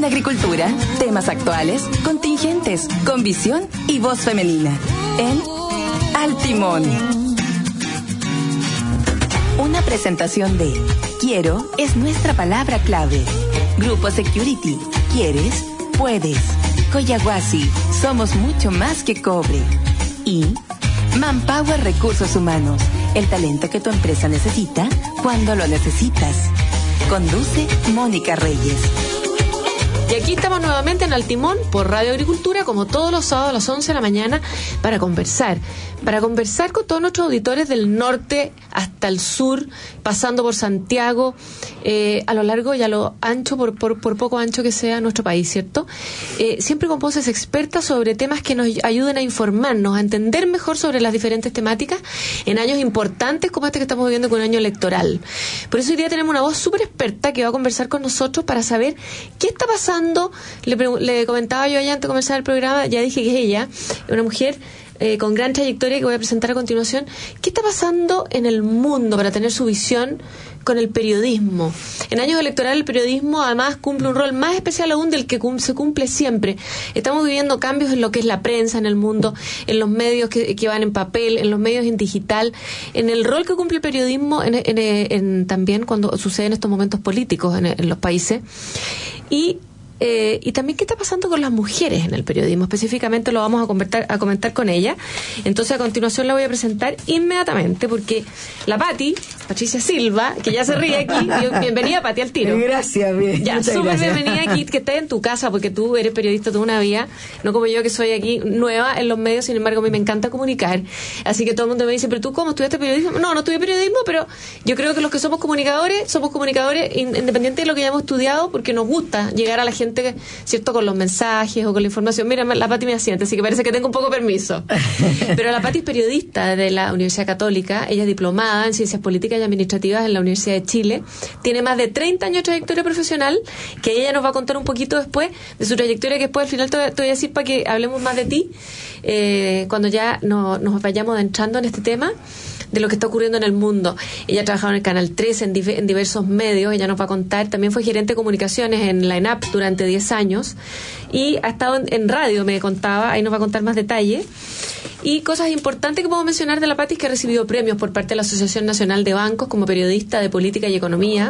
agricultura, temas actuales, contingentes, con visión y voz femenina. En Al Timón. Una presentación de Quiero es nuestra palabra clave. Grupo Security. ¿Quieres? Puedes. Coyahuasi. Somos mucho más que cobre. Y Manpower Recursos Humanos. El talento que tu empresa necesita cuando lo necesitas. Conduce Mónica Reyes. Y aquí estamos nuevamente en Al Timón por Radio Agricultura, como todos los sábados a las 11 de la mañana, para conversar con todos nuestros auditores del norte hasta el sur, pasando por Santiago, a lo largo y a lo ancho, por poco ancho que sea nuestro país, ¿cierto? Siempre con voces expertas sobre temas que nos ayuden a informarnos, a entender mejor sobre las diferentes temáticas en años importantes como este que estamos viviendo, con un año electoral. Por eso hoy día tenemos una voz súper experta que va a conversar con nosotros para saber qué está pasando. Le comentaba yo allá antes de comenzar el programa, ya dije que es ella, una mujer con gran trayectoria que voy a presentar a continuación. ¿Qué está pasando en el mundo para tener su visión con el periodismo? En años electorales el periodismo además cumple un rol más especial aún del que se cumple siempre. Estamos viviendo cambios en lo que es la prensa en el mundo, en los medios que van en papel, en los medios en digital, en el rol que cumple el periodismo también cuando suceden estos momentos políticos en los países. Y también qué está pasando con las mujeres en el periodismo, específicamente lo vamos a comentar con ella. Entonces a continuación la voy a presentar inmediatamente, porque la Patricia Silva, que ya se ríe aquí, bienvenida Pati al tiro. Gracias, bien. Ya, súper bienvenida aquí, que estés en tu casa, porque tú eres periodista toda una vida, no como yo que soy aquí nueva en los medios. Sin embargo a mí me encanta comunicar, así que todo el mundo me dice, pero tú ¿cómo estudiaste periodismo? No estudié periodismo, pero yo creo que los que somos comunicadores independiente de lo que hayamos estudiado, porque nos gusta llegar a la gente, ¿cierto?, con los mensajes o con la información. Mira, la Pati me asiente, así que parece que tengo un poco de permiso. Pero la Pati es periodista de la Universidad Católica, ella es diplomada en Ciencias Políticas y Administrativas en la Universidad de Chile, tiene más de 30 años de trayectoria profesional, que ella nos va a contar un poquito después de su trayectoria, que después al final te voy a decir para que hablemos más de ti, cuando ya nos vayamos adentrando en este tema de lo que está ocurriendo en el mundo. Ella ha trabajado en el Canal 13 en diversos medios, ella nos va a contar. También fue gerente de comunicaciones en la ENAP durante 10 años y ha estado en radio, me contaba, ahí nos va a contar más detalles. Y cosas importantes que puedo mencionar de la Pati es que ha recibido premios por parte de la Asociación Nacional de Bancos como periodista de política y economía,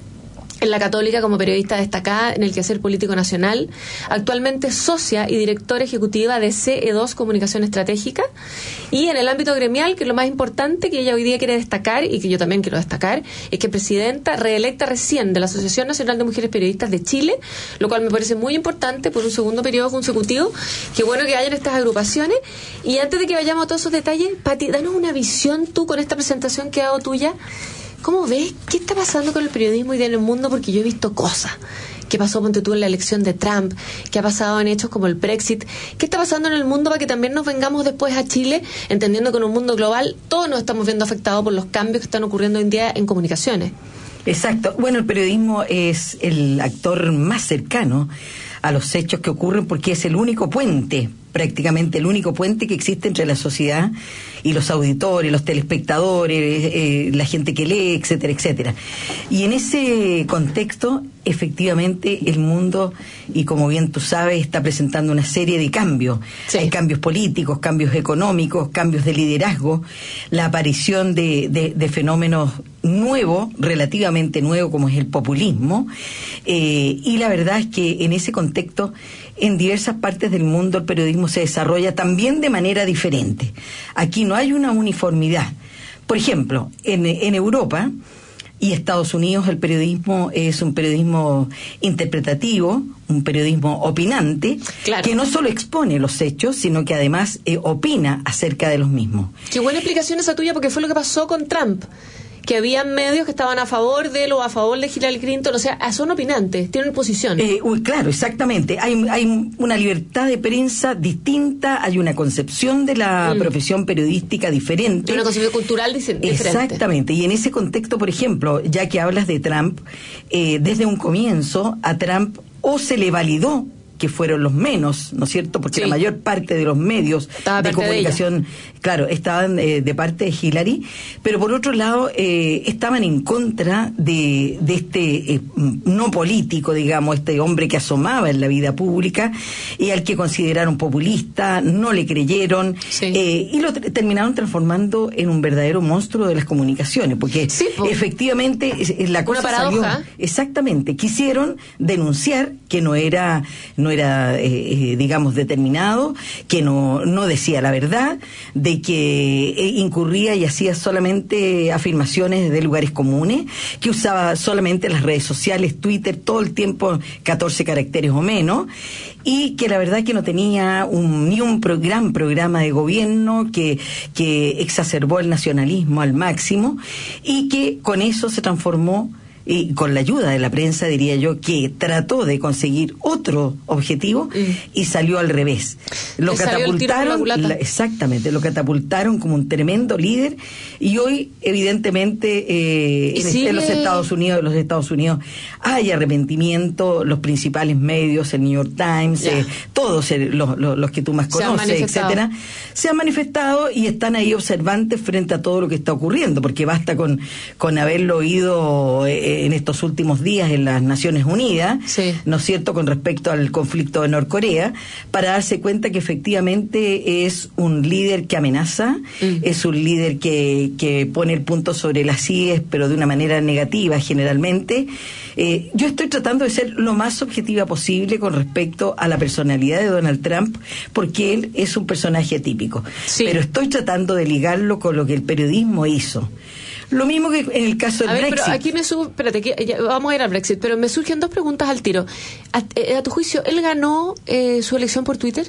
en la Católica como periodista destacada en el quehacer político nacional, actualmente socia y directora ejecutiva de CE2 Comunicación Estratégica, y en el ámbito gremial, que es lo más importante que ella hoy día quiere destacar y que yo también quiero destacar, es que presidenta reelecta recién de la Asociación Nacional de Mujeres Periodistas de Chile, lo cual me parece muy importante por un segundo periodo consecutivo. Qué bueno que hayan estas agrupaciones. Y antes de que vayamos a todos esos detalles, Pati, danos una visión tú con esta presentación que hago tuya. ¿Cómo ves? ¿Qué está pasando con el periodismo hoy día en el mundo? Porque yo he visto cosas. ¿Qué pasó, ponte tú, en la elección de Trump? ¿Qué ha pasado en hechos como el Brexit? ¿Qué está pasando en el mundo para que también nos vengamos después a Chile, entendiendo que en un mundo global todos nos estamos viendo afectados por los cambios que están ocurriendo hoy en día en comunicaciones? Exacto. Bueno, el periodismo es el actor más cercano a los hechos que ocurren, porque es el único puente, prácticamente el único puente que existe entre la sociedad y los auditores, los telespectadores, la gente que lee, etcétera, etcétera. Y en ese contexto, efectivamente, el mundo, y como bien tú sabes, está presentando una serie de cambios. Sí. Hay cambios políticos, cambios económicos, cambios de liderazgo, la aparición de fenómenos nuevos, relativamente nuevos, como es el populismo, y la verdad es que en ese contexto, en diversas partes del mundo el periodismo se desarrolla también de manera diferente. Aquí no hay una uniformidad. Por ejemplo, en Europa y Estados Unidos el periodismo es un periodismo interpretativo, un periodismo opinante, claro, que no solo expone los hechos, sino que además opina acerca de los mismos. Qué buena explicación esa tuya, porque fue lo que pasó con Trump, que había medios que estaban a favor de él o a favor de Hillary Clinton, o sea, son opinantes, tienen posición. Claro, exactamente. Hay una libertad de prensa distinta, hay una concepción de la profesión periodística diferente. Hay una concepción cultural diferente. Exactamente. Y en ese contexto, por ejemplo, ya que hablas de Trump, desde un comienzo a Trump o se le validó que fueron los menos, ¿no es cierto? Porque la mayor parte de los medios de comunicación, claro, estaban de parte de Hillary, pero por otro lado estaban en contra de este no político, digamos, este hombre que asomaba en la vida pública y al que consideraron populista, no le creyeron, y lo terminaron transformando en un verdadero monstruo de las comunicaciones, porque efectivamente la cosa salió, exactamente, quisieron denunciar que no era digamos determinado, que no decía la verdad, de que incurría y hacía solamente afirmaciones de lugares comunes, que usaba solamente las redes sociales, Twitter, todo el tiempo 14 caracteres o menos, y que la verdad que no tenía ni un gran programa de gobierno, que exacerbó el nacionalismo al máximo, y que con eso se transformó, y con la ayuda de la prensa, diría yo, que trató de conseguir otro objetivo y salió al revés. Lo catapultaron, exactamente, lo catapultaron como un tremendo líder, y hoy evidentemente en los Estados Unidos hay arrepentimiento, los principales medios, el New York Times, todos los que tú más conoces, etcétera, se han manifestado y están ahí observantes frente a todo lo que está ocurriendo, porque basta con haberlo oído en estos últimos días en las Naciones Unidas, ¿no es cierto?, con respecto al conflicto de Norcorea, para darse cuenta que efectivamente es un líder que amenaza, es un líder que pone el punto sobre las IES, pero de una manera negativa generalmente. Yo estoy tratando de ser lo más objetiva posible con respecto a la personalidad de Donald Trump, porque él es un personaje atípico, pero estoy tratando de ligarlo con lo que el periodismo hizo. Lo mismo que en el caso del Brexit. Pero aquí vamos a ir al Brexit, pero me surgen dos preguntas al tiro. A tu juicio, ¿él ganó su elección por Twitter?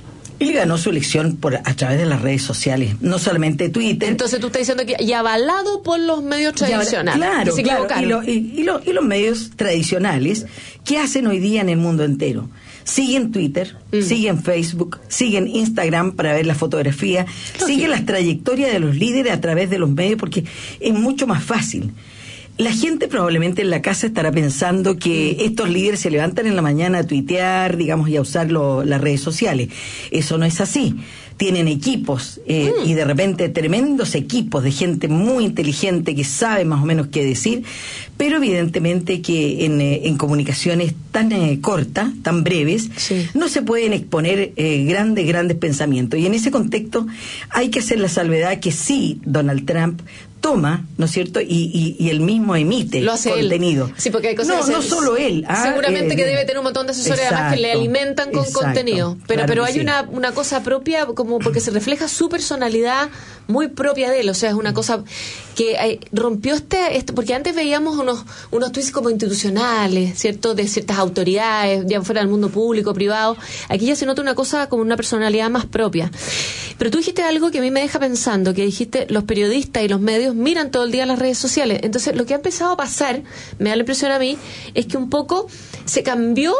Él ganó su elección a través de las redes sociales, no solamente Twitter. Entonces tú estás diciendo que y avalado por los medios tradicionales. Claro. Y los medios tradicionales, ¿qué hacen hoy día en el mundo entero? Siguen Twitter, siguen Facebook, siguen Instagram para ver la fotografía, siguen las trayectorias de los líderes a través de los medios, porque es mucho más fácil. La gente probablemente en la casa estará pensando que estos líderes se levantan en la mañana a tuitear, digamos, y a usar las redes sociales. Eso no es así. Tienen equipos y de repente tremendos equipos de gente muy inteligente que sabe más o menos qué decir, pero evidentemente que en comunicaciones tan cortas, tan breves, no se pueden exponer grandes pensamientos. Y en ese contexto hay que hacer la salvedad que sí, Donald Trump toma, ¿no es cierto?, y él mismo emite contenido. Él. Sí, porque hay cosas no solo él. Seguramente que debe tener un montón de asesores además que le alimentan con contenido. Pero hay una cosa propia, como porque se refleja su personalidad muy propia de él. O sea, es una cosa que rompió porque antes veíamos unos tweets como institucionales, ¿cierto?, de ciertas autoridades, ya fuera del mundo público, privado. Aquí ya se nota una cosa como una personalidad más propia. Pero tú dijiste algo que a mí me deja pensando, que dijiste, los periodistas y los medios miran todo el día las redes sociales. Entonces, lo que ha empezado a pasar, me da la impresión a mí, es que un poco se cambió.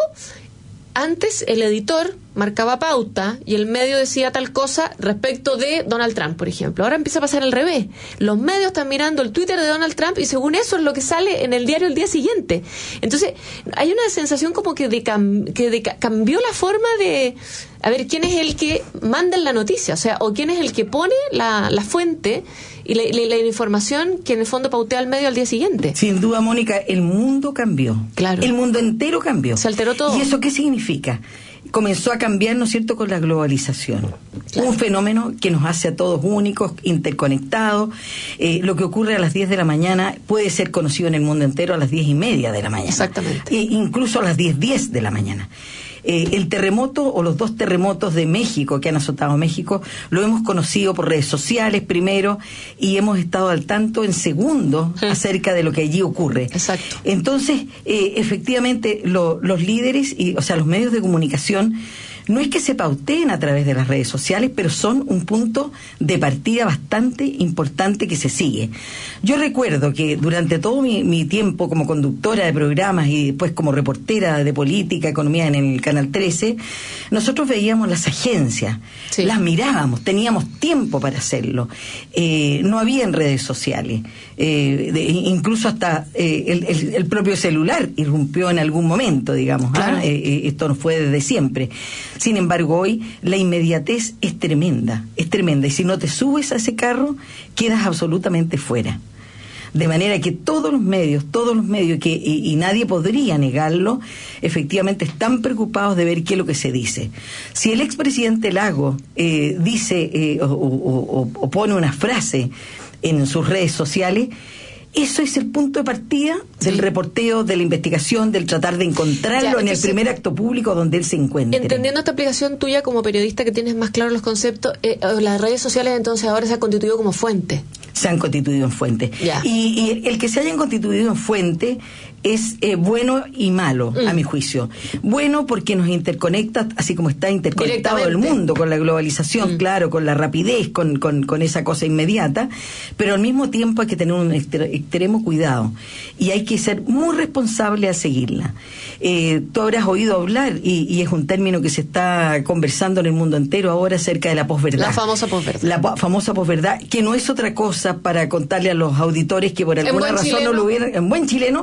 Antes el editor marcaba pauta y el medio decía tal cosa respecto de Donald Trump, por ejemplo. Ahora empieza a pasar al revés. Los medios están mirando el Twitter de Donald Trump y según eso es lo que sale en el diario el día siguiente. Entonces, hay una sensación como que cambió la forma de a ver quién es el que manda en la noticia, o sea, o quién es el que pone la fuente y la información que en el fondo pautea al medio al día siguiente. Sin duda, Mónica, el mundo cambió. Claro. El mundo entero cambió. Se alteró todo. ¿Y eso qué significa? Comenzó a cambiar, ¿no es cierto?, con la globalización. Claro. Un fenómeno que nos hace a todos únicos, interconectados. Lo que ocurre a las 10 de la mañana puede ser conocido en el mundo entero a las 10:30 de la mañana. Exactamente. Incluso a las 10:10 de la mañana. El terremoto o los dos terremotos de México que han azotado a México lo hemos conocido por redes sociales primero y hemos estado al tanto en segundo acerca de lo que allí ocurre. Exacto. Entonces, efectivamente, los líderes, o sea, los medios de comunicación no es que se pauteen a través de las redes sociales, pero son un punto de partida bastante importante que se sigue. Yo recuerdo que durante todo mi tiempo como conductora de programas y después como reportera de política, economía en el Canal 13, nosotros veíamos las agencias, sí, las mirábamos, teníamos tiempo para hacerlo. No había en redes sociales, incluso hasta el propio celular irrumpió en algún momento, digamos. Claro. Esto no fue desde siempre. Sin embargo, hoy la inmediatez es tremenda, y si no te subes a ese carro, quedas absolutamente fuera. De manera que todos los medios y nadie podría negarlo, efectivamente están preocupados de ver qué es lo que se dice. Si el expresidente Lagos dice o pone una frase en sus redes sociales, eso es el punto de partida del reporteo, de la investigación, del tratar de encontrarlo en el primer acto público donde él se encuentre. Entendiendo esta aplicación tuya como periodista que tienes más claros los conceptos, las redes sociales entonces ahora se han constituido como fuente. Se han constituido en fuente. Y el que se hayan constituido en fuente es bueno y malo, a mi juicio. Bueno porque nos interconecta, así como está interconectado el mundo con la globalización, claro, con la rapidez, con esa cosa inmediata, pero al mismo tiempo hay que tener un extremo cuidado y hay que ser muy responsable al seguirla. Tú habrás oído hablar, y es un término que se está conversando en el mundo entero ahora acerca de la posverdad. La famosa posverdad. La famosa posverdad, que no es otra cosa, para contarle a los auditores que por alguna razón no lo hubieran, en buen chileno,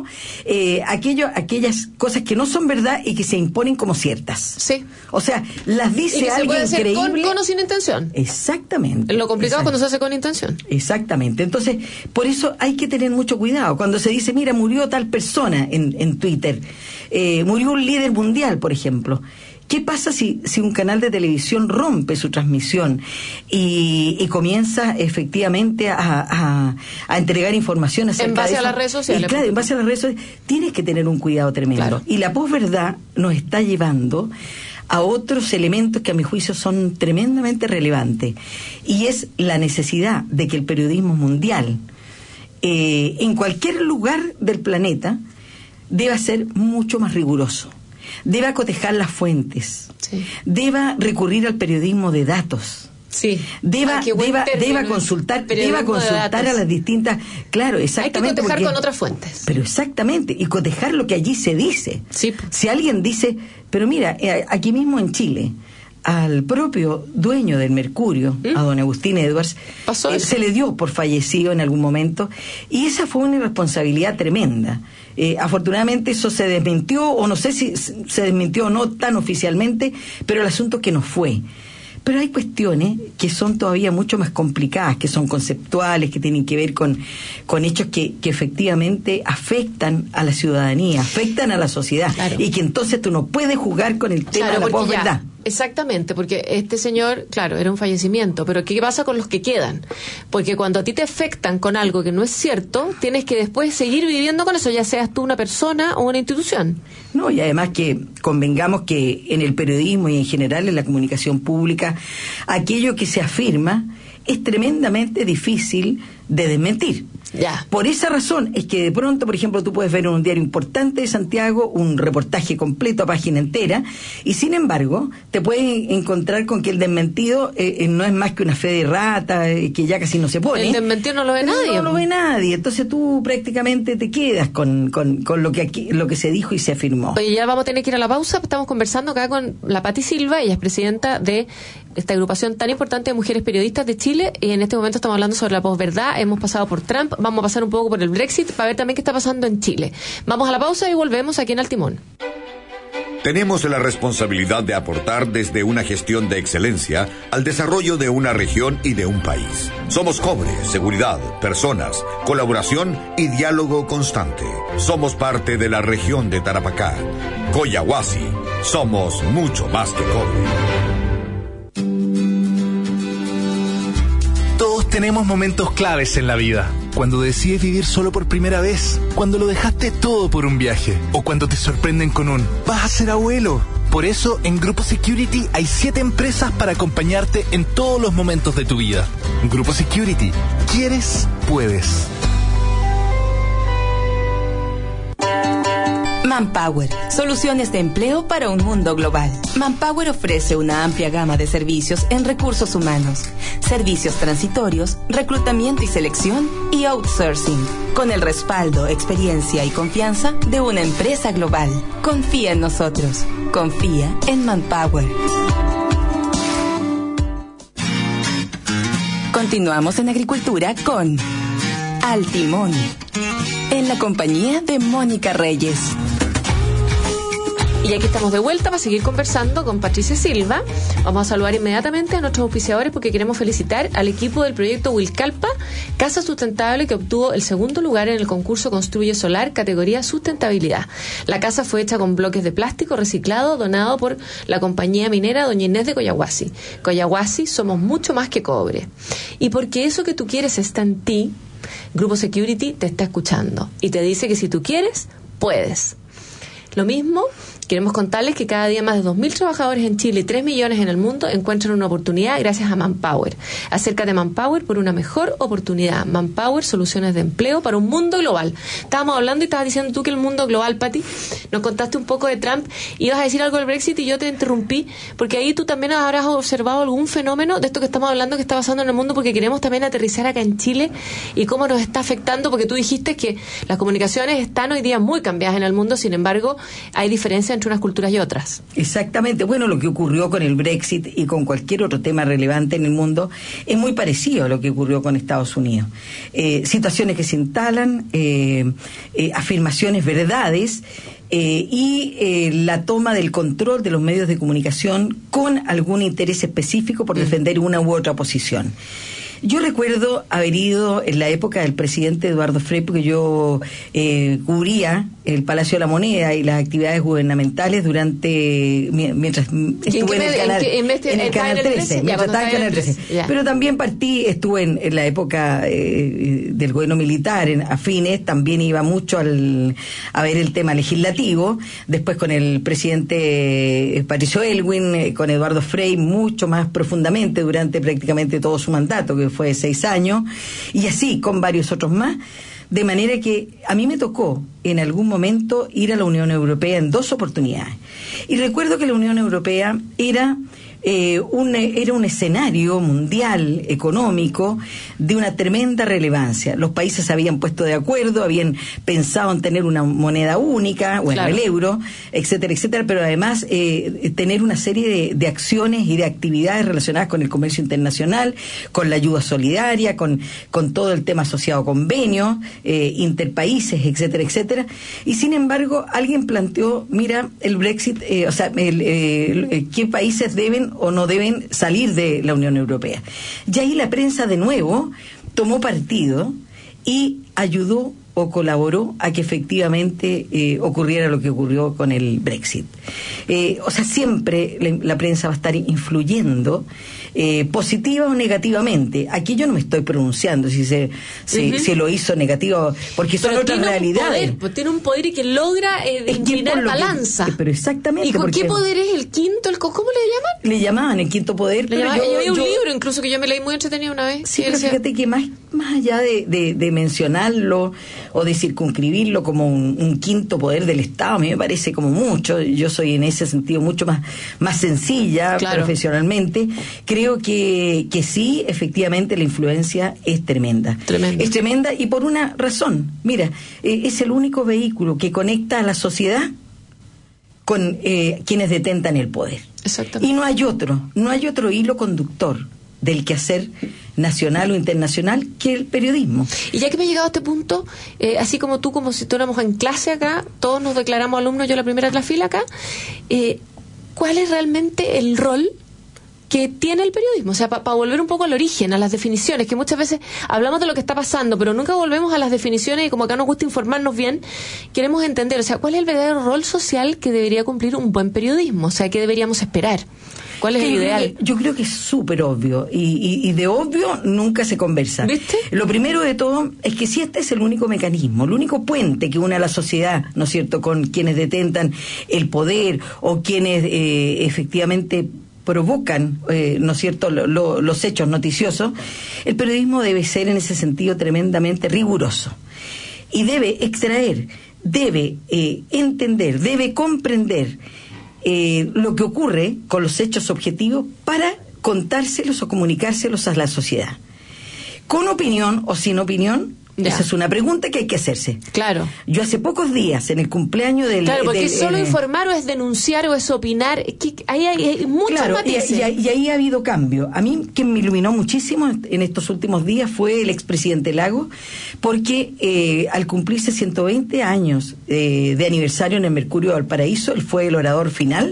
aquellas cosas que no son verdad y que se imponen como ciertas. Sí. O sea, las dice alguien increíble. Con o sin intención. Exactamente. Lo complicado es cuando se hace con intención. Exactamente. Entonces, por eso hay que tener mucho cuidado. Cuando se dice, mira, murió tal persona en Twitter, murió un líder mundial, por ejemplo. ¿Qué pasa si un canal de televisión rompe su transmisión y comienza efectivamente a entregar información acerca en base de eso? A las redes sociales? Y claro, en base a las redes sociales tienes que tener un cuidado tremendo. Claro. Y la posverdad nos está llevando a otros elementos que a mi juicio son tremendamente relevantes, y es la necesidad de que el periodismo mundial, en cualquier lugar del planeta, deba ser mucho más riguroso. Deba cotejar las fuentes, deba recurrir al periodismo de datos, deba consultar a las distintas, claro, exactamente. Hay que cotejar con otras fuentes. Pero exactamente, y cotejar lo que allí se dice. Sí. Si alguien dice, pero mira, aquí mismo en Chile, al propio dueño del Mercurio, a don Agustín Edwards, se le dio por fallecido en algún momento, y esa fue una irresponsabilidad tremenda. Afortunadamente eso se desmintió, o no sé si se desmintió o no tan oficialmente, pero el asunto es que no fue. Pero hay cuestiones que son todavía mucho más complicadas, que son conceptuales, que tienen que ver con hechos que efectivamente afectan a la ciudadanía, afectan a la sociedad, y que entonces tú no puedes jugar con el tema de la posverdad. Exactamente, porque este señor, claro, era un fallecimiento, pero ¿qué pasa con los que quedan? Porque cuando a ti te afectan con algo que no es cierto, tienes que después seguir viviendo con eso, ya seas tú una persona o una institución. No, y además que convengamos que en el periodismo y en general en la comunicación pública, aquello que se afirma es tremendamente difícil de desmentir. Por esa razón es que de pronto, por ejemplo, tú puedes ver en un diario importante de Santiago un reportaje completo a página entera, y sin embargo te puedes encontrar con que el desmentido no es más que una fe de rata, que ya casi no se pone. El desmentido no lo ve nadie. No lo ve nadie, entonces tú prácticamente te quedas con lo que se dijo y se afirmó. Oye, ya vamos a tener que ir a la pausa. Estamos conversando acá con la Pati Silva, ella es presidenta de esta agrupación tan importante de mujeres periodistas de Chile, y en este momento estamos hablando sobre la posverdad. Hemos pasado por Trump, vamos a pasar un poco por el Brexit para ver también qué está pasando en Chile. Vamos a la pausa y volvemos aquí en Al Timón. Tenemos la responsabilidad de aportar desde una gestión de excelencia al desarrollo de una región y de un país. Somos cobre, seguridad, personas, colaboración y diálogo constante. Somos parte de la región de Tarapacá. Coyahuasi, somos mucho más que cobre. Todos tenemos momentos claves en la vida. Cuando decides vivir solo por primera vez, cuando lo dejaste todo por un viaje, o cuando te sorprenden con un «vas a ser abuelo». Por eso, en Grupo Security hay 7 empresas para acompañarte en todos los momentos de tu vida. Grupo Security. ¿Quieres? Puedes. Manpower, soluciones de empleo para un mundo global. Manpower ofrece una amplia gama de servicios en recursos humanos, servicios transitorios, reclutamiento y selección y outsourcing, con el respaldo, experiencia y confianza de una empresa global. Confía en nosotros. Confía en Manpower. Continuamos en agricultura con Al Timón, en la compañía de Mónica Reyes. Y aquí estamos de vuelta para seguir conversando con Patricia Silva. Vamos a saludar inmediatamente a nuestros auspiciadores porque queremos felicitar al equipo del proyecto Wilcalpa, Casa Sustentable, que obtuvo el segundo lugar en el concurso Construye Solar, categoría Sustentabilidad. La casa fue hecha con bloques de plástico reciclado, donado por la compañía minera Doña Inés de Coyahuasi. Coyahuasi, somos mucho más que cobre. Y porque eso que tú quieres está en ti, Grupo Security te está escuchando y te dice que si tú quieres, puedes. Lo mismo, queremos contarles que cada día más de 2.000 trabajadores en Chile y 3 millones en el mundo encuentran una oportunidad gracias a Manpower. Acércate a Manpower por una mejor oportunidad. Manpower, soluciones de empleo para un mundo global. Estábamos hablando y estabas diciendo tú que el mundo global, Pati, nos contaste un poco de Trump, ibas a decir algo del Brexit y yo te interrumpí, porque ahí tú también habrás observado algún fenómeno de esto que estamos hablando que está pasando en el mundo, porque queremos también aterrizar acá en Chile y cómo nos está afectando, porque tú dijiste que las comunicaciones están hoy día muy cambiadas en el mundo, sin embargo, hay diferencia entre unas culturas y otras. Exactamente. Bueno, lo que ocurrió con el Brexit y con cualquier otro tema relevante en el mundo es muy parecido a lo que ocurrió con Estados Unidos. Situaciones que se instalan, afirmaciones, verdades, y la toma del control de los medios de comunicación con algún interés específico por defender una u otra posición. Yo recuerdo haber ido en la época del presidente Eduardo Frei, porque yo cubría el Palacio de la Moneda y las actividades gubernamentales mientras estuve en el Canal 13, mientras estaba en Canal 13. Pero también estuve en la época del gobierno militar, a fines, también iba mucho a ver el tema legislativo, después con el presidente Patricio Aylwin, con Eduardo Frei, mucho más profundamente durante prácticamente todo su mandato, que fue 6 años, y así con varios otros más, de manera que a mí me tocó en algún momento ir a la Unión Europea en 2 oportunidades. Y recuerdo que la Unión Europea era un escenario mundial económico de una tremenda relevancia. Los países se habían puesto de acuerdo, habían pensado en tener una moneda única, bueno, claro, el euro, etcétera, etcétera, pero además tener una serie de acciones y de actividades relacionadas con el comercio internacional, con la ayuda solidaria, con todo el tema asociado a convenios, interpaíses, etcétera, etcétera. Y sin embargo, alguien planteó, mira, el Brexit, ¿qué países deben o no deben salir de la Unión Europea? Y ahí la prensa de nuevo tomó partido y ayudó o colaboró a que efectivamente ocurriera lo que ocurrió con el Brexit. Siempre la prensa va a estar influyendo positiva o negativamente. Aquí yo no me estoy pronunciando si lo hizo negativo, porque son otras realidades. Tiene un poder y que logra inclinar balanza. Pero exactamente. ¿Y con qué poder es el quinto? ¿Cómo le llaman? Le llamaban el quinto poder. Yo había un libro incluso que yo me leí muy entretenido una vez. Sí, pero fíjate que más allá de mencionarlo o de circunscribirlo como un quinto poder del Estado, a mí me parece como mucho. Yo soy en ese sentido mucho más sencilla, claro, profesionalmente. Creo que sí, efectivamente la influencia es tremenda. Es tremenda, y por una razón. Mira, es el único vehículo que conecta a la sociedad con quienes detentan el poder. Exactamente. Y no hay otro hilo conductor del quehacer nacional o internacional que el periodismo. Y ya que me he llegado a este punto, así como tú, como si estuviéramos en clase acá, todos nos declaramos alumnos, yo la primera de la fila acá, ¿cuál es realmente el rol que tiene el periodismo? O sea, para volver un poco al origen, a las definiciones, que muchas veces hablamos de lo que está pasando, pero nunca volvemos a las definiciones, y como acá nos gusta informarnos bien, queremos entender, o sea, ¿cuál es el verdadero rol social que debería cumplir un buen periodismo? O sea, ¿qué deberíamos esperar? ¿Cuál es el ideal? Yo creo que es súper obvio, y de obvio nunca se conversa. ¿Viste? Lo primero de todo es que si este es el único mecanismo, el único puente que une a la sociedad, ¿no es cierto?, con quienes detentan el poder o quienes efectivamente provocan, ¿no es cierto?, los hechos noticiosos, el periodismo debe ser en ese sentido tremendamente riguroso y debe extraer debe entender, debe comprender lo que ocurre con los hechos objetivos para contárselos o comunicárselos a la sociedad. Con opinión o sin opinión, ya. Esa es una pregunta que hay que hacerse. Claro. Yo hace pocos días, en el cumpleaños del... Claro, porque es solo informar o es denunciar o es opinar. Ahí hay muchos matices. Y ahí ha habido cambio. A mí, quien me iluminó muchísimo en estos últimos días fue el expresidente Lagos, porque al cumplirse 120 años de aniversario en el Mercurio de Valparaíso, él fue el orador final.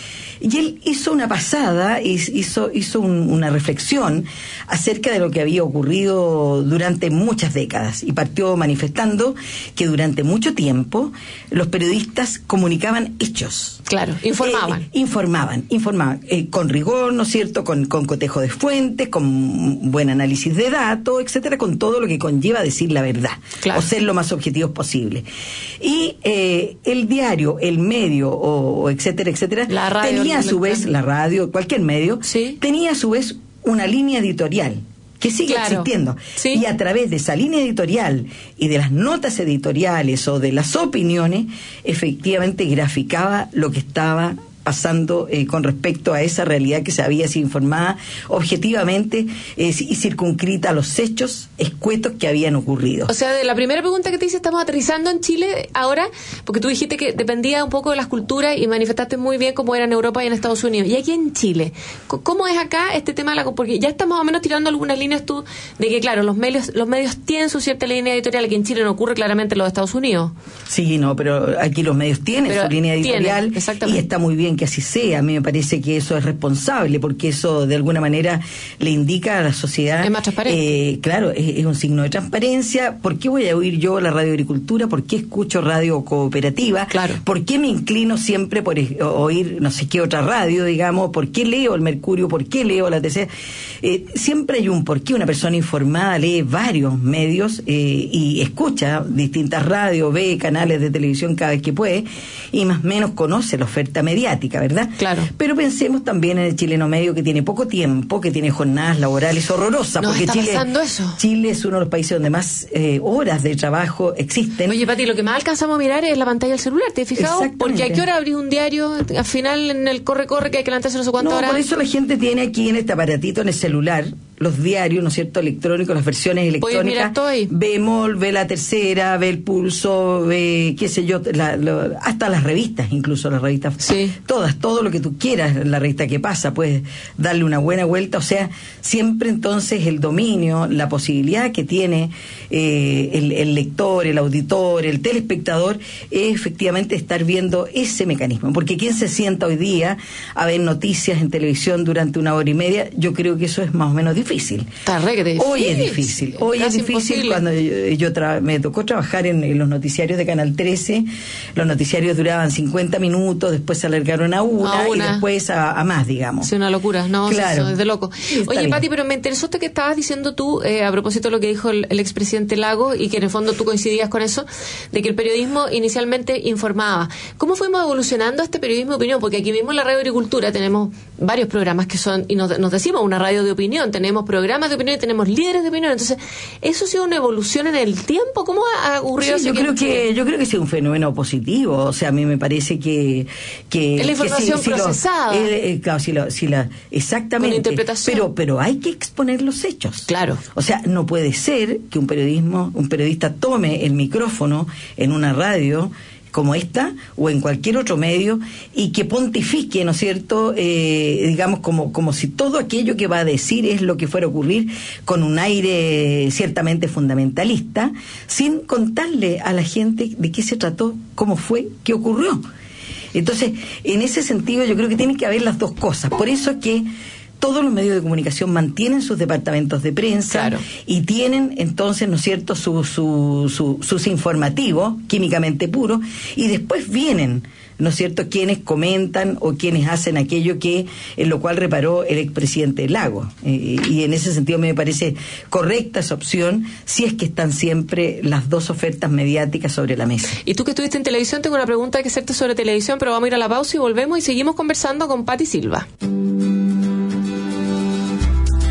Y él hizo una pasada, hizo una reflexión acerca de lo que había ocurrido durante muchas décadas, y partió manifestando que durante mucho tiempo los periodistas comunicaban hechos. Claro, informaban. Informaban, con rigor, ¿no es cierto?, con cotejo de fuentes, con buen análisis de datos, etcétera, con todo lo que conlleva decir la verdad, claro, o ser lo más objetivos posible. Y el diario, el medio, o etcétera, la radio, tenía a su vez, la radio, cualquier medio, ¿sí?, tenía a su vez una línea editorial que sigue existiendo. ¿Sí? Y a través de esa línea editorial y de las notas editoriales o de las opiniones, efectivamente graficaba lo que estaba pasando con respecto a esa realidad que se había sido informada objetivamente y circunscrita a los hechos escuetos que habían ocurrido. O sea, de la primera pregunta que te hice, estamos aterrizando en Chile ahora, porque tú dijiste que dependía un poco de las culturas y manifestaste muy bien cómo era en Europa y en Estados Unidos. Y aquí en Chile, ¿cómo es acá este tema? Porque ya estamos más o menos tirando algunas líneas tú, de que claro, los medios tienen su cierta línea editorial, que en Chile no ocurre claramente en los Estados Unidos. Sí, no, pero aquí los medios tienen su línea editorial y está muy bien que así sea. A mí me parece que eso es responsable, porque eso de alguna manera le indica a la sociedad. Es más transparente. Claro, es un signo de transparencia. ¿Por qué voy a oír yo la radio agricultura? ¿Por qué escucho radio cooperativa? Claro. ¿Por qué me inclino siempre por oír no sé qué otra radio, digamos? ¿Por qué leo el Mercurio? ¿Por qué leo la TC? Siempre hay un porqué. Una persona informada lee varios medios y escucha distintas radios, ve canales de televisión cada vez que puede, y más o menos conoce la oferta mediática, ¿verdad? Claro. Pero pensemos también en el chileno medio, que tiene poco tiempo, que tiene jornadas laborales horrorosas, ¿No porque está pasando eso? Chile es uno de los países donde más horas de trabajo existen. Oye, Pati, lo que más alcanzamos a mirar es la pantalla del celular, ¿te has fijado? Porque ¿a qué hora abrís un diario? Al final, en el corre-corre, que hay que levantarse no sé cuántas horas. Por eso la gente tiene aquí en este aparatito, en el celular, los diarios, ¿no es cierto?, electrónicos, las versiones electrónicas. Bemol, ve La Tercera, ve El Pulso, ve, qué sé yo, hasta las revistas, incluso las revistas. Sí. Todo lo que tú quieras, la revista que pasa, puedes darle una buena vuelta. O sea, siempre entonces el dominio, la posibilidad que tiene el lector, el auditor, el telespectador, es efectivamente estar viendo ese mecanismo. Porque quien se sienta hoy día a ver noticias en televisión durante 1 hora y media, yo creo que eso es más o menos difícil. Hoy es difícil. Hoy es difícil. Cuando me tocó trabajar en los noticiarios de Canal 13, los noticiarios duraban 50 minutos, después se alargaron a una y después a más, digamos. Es una locura, ¿no? Claro. Eso es de loco. Oye, Pati, pero me interesó esto que estabas diciendo tú, a propósito de lo que dijo el expresidente Lagos, y que en el fondo tú coincidías con eso, de que el periodismo inicialmente informaba. ¿Cómo fuimos evolucionando este periodismo de opinión? Porque aquí mismo en la Radio Agricultura tenemos varios programas que son, y nos decimos una radio de opinión, tenemos programas de opinión y tenemos líderes de opinión. Entonces, ¿eso ha sido una evolución en el tiempo? ¿Cómo ha ocurrido eso? Yo creo que es un fenómeno positivo. O sea, a mí me parece que es la información procesada. Exactamente. Con interpretación. Pero hay que exponer los hechos. Claro. O sea, no puede ser que un periodista tome el micrófono en una radio como esta o en cualquier otro medio y que pontifique, ¿no es cierto?, digamos como si todo aquello que va a decir es lo que fuera a ocurrir, con un aire ciertamente fundamentalista, sin contarle a la gente de qué se trató, cómo fue, qué ocurrió. Entonces, en ese sentido yo creo que tiene que haber las dos cosas. Por eso es que todos los medios de comunicación mantienen sus departamentos de prensa, claro, y tienen entonces, ¿no es cierto?, sus informativos químicamente puros, y después vienen, ¿no es cierto?, quienes comentan o quienes hacen aquello en lo cual reparó el expresidente Lagos. Y en ese sentido me parece correcta esa opción, si es que están siempre las dos ofertas mediáticas sobre la mesa. Y tú que estuviste en televisión, tengo una pregunta que hacerte sobre televisión, pero vamos a ir a la pausa y volvemos y seguimos conversando con Pati Silva. Todos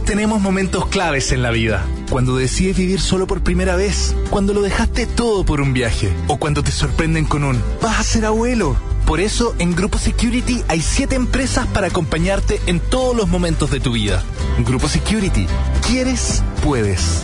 tenemos momentos claves en la vida. Cuando decides vivir solo por primera vez, cuando lo dejaste todo por un viaje, o cuando te sorprenden con un «vas a ser abuelo». Por eso, en Grupo Security hay 7 empresas para acompañarte en todos los momentos de tu vida. Grupo Security. ¿Quieres? Puedes.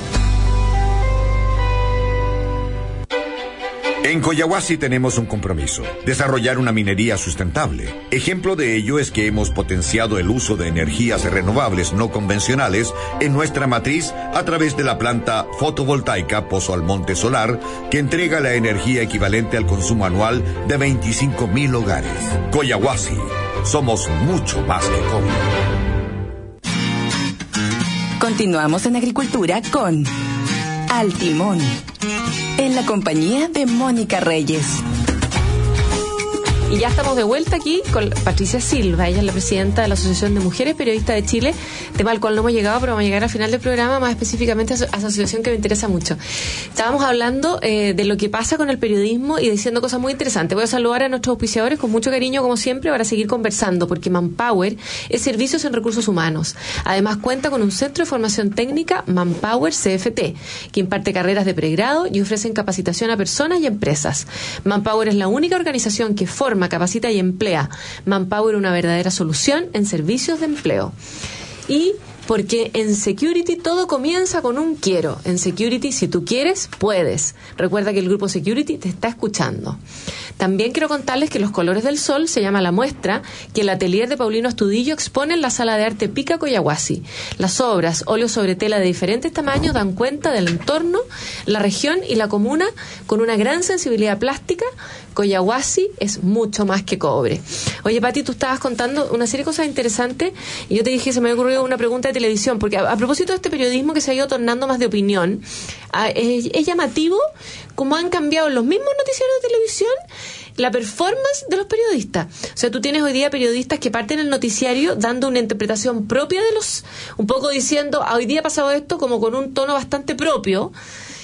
En Coyahuasi tenemos un compromiso: desarrollar una minería sustentable. Ejemplo de ello es que hemos potenciado el uso de energías renovables no convencionales en nuestra matriz a través de la planta fotovoltaica Pozo Almonte Solar, que entrega la energía equivalente al consumo anual de 25,000 hogares. Coyahuasi, somos mucho más que cobre. Continuamos en agricultura con Al Timón, en la compañía de Mónica Reyes. Y ya estamos de vuelta aquí con Patricia Silva. Ella es la presidenta de la Asociación de Mujeres Periodistas de Chile, tema al cual no hemos llegado, pero vamos a llegar al final del programa, más específicamente a esa asociación que me interesa mucho. Estábamos hablando de lo que pasa con el periodismo y diciendo cosas muy interesantes. Voy a saludar a nuestros auspiciadores con mucho cariño, como siempre, para seguir conversando, porque Manpower es servicios en recursos humanos. Además, cuenta con un centro de formación técnica, Manpower CFT, que imparte carreras de pregrado y ofrecen capacitación a personas y empresas. Manpower es la única organización que forma, capacita y emplea. Manpower, una verdadera solución en servicios de empleo. Y porque en Security todo comienza con un quiero. En Security, si tú quieres, puedes. Recuerda que el Grupo Security te está escuchando. También quiero contarles que Los Colores del Sol se llama la muestra que el atelier de Paulino Astudillo expone en la Sala de Arte Pica Coyahuasi. Las obras, óleos sobre tela de diferentes tamaños, dan cuenta del entorno, la región y la comuna con una gran sensibilidad plástica. Coyahuasi es mucho más que cobre. Oye, Pati, tú estabas contando una serie de cosas interesantes y yo te dije, se me había ocurrido una pregunta de televisión, porque a propósito de este periodismo que se ha ido tornando más de opinión, es llamativo cómo han cambiado los mismos noticieros de televisión la performance de los periodistas. O sea, tú tienes hoy día periodistas que parten el noticiario dando una interpretación propia de los, un poco diciendo, hoy día ha pasado esto, como con un tono bastante propio.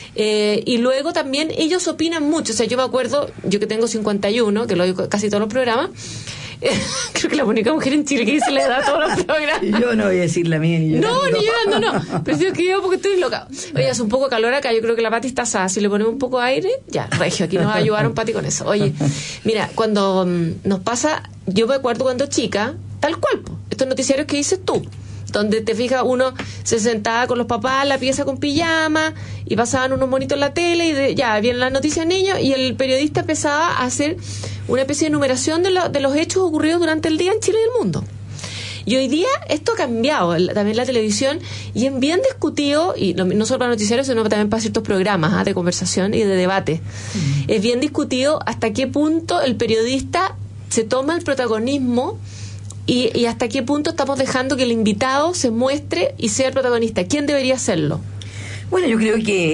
Y luego también ellos opinan mucho. O sea, yo me acuerdo, yo que tengo 51, que lo oigo casi todos los programas, creo que la única mujer en Chile que se le da a todos los programas. Yo no voy a decir la mía ni llorando. No, ni llorando, no. Pero yo que yo porque estoy loca. Oye, hace un poco de calor acá, yo creo que la Pati está asada. Si le ponemos un poco de aire, ya, regio, aquí nos va a ayudar un Pati con eso. Oye, mira, cuando nos pasa, yo me acuerdo cuando chica, tal cual, estos noticiarios que dices tú, donde te fijas, uno se sentaba con los papás en la pieza con pijama y pasaban unos monitos en la tele y ya vienen las noticias niños y el periodista empezaba a hacer una especie de enumeración de los hechos ocurridos durante el día en Chile y el mundo. Y hoy día esto ha cambiado, también la televisión, y es bien discutido, y no solo para noticiarios, sino también para ciertos programas de conversación y de debate. Es bien discutido hasta qué punto el periodista se toma el protagonismo y hasta qué punto estamos dejando que el invitado se muestre y sea el protagonista. ¿Quién debería hacerlo? Bueno, yo creo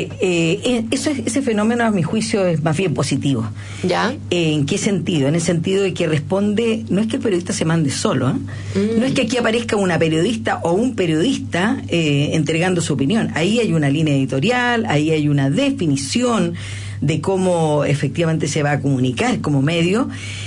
que ese fenómeno, a mi juicio, es más bien positivo. ¿Ya? ¿En qué sentido? En el sentido de que responde, no es que el periodista se mande solo, no es que aquí aparezca una periodista o un periodista entregando su opinión. Ahí hay una línea editorial, ahí hay una definición de cómo efectivamente se va a comunicar como medio,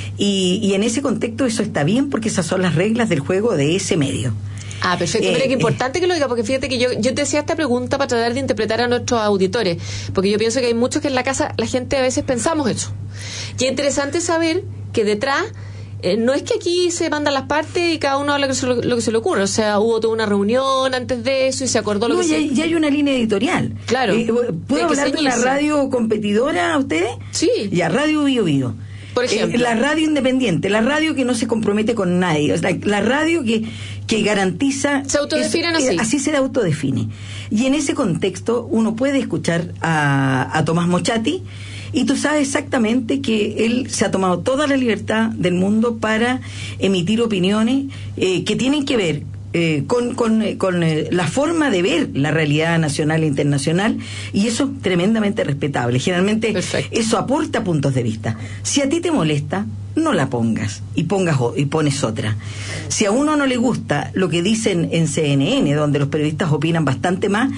y en ese contexto eso está bien porque esas son las reglas del juego de ese medio. Ah, perfecto. Mira, qué importante que lo diga, porque fíjate que yo te hacía esta pregunta para tratar de interpretar a nuestros auditores, porque yo pienso que hay muchos que en la casa la gente a veces pensamos eso. Y es interesante saber que detrás no es que aquí se mandan las partes y cada uno habla lo que se le ocurre. O sea, hubo toda una reunión antes de eso y se acordó lo que se... Ya hay una línea editorial. Claro. ¿Puedo hablar de una radio competidora a ustedes? Sí. Ya, Radio Bio Bio. Por ejemplo. La radio independiente, la radio que no se compromete con nadie, o sea, la radio que garantiza... Se autodefinen así. Así se autodefine. Y en ese contexto uno puede escuchar a Tomás Mochati y tú sabes exactamente que él se ha tomado toda la libertad del mundo para emitir opiniones que tienen que ver con la forma de ver la realidad nacional e internacional, y eso es tremendamente respetable. Generalmente Perfecto. Eso aporta puntos de vista. Si a ti te molesta, no la pongas y pones otra. Si a uno no le gusta lo que dicen en CNN, donde los periodistas opinan bastante más,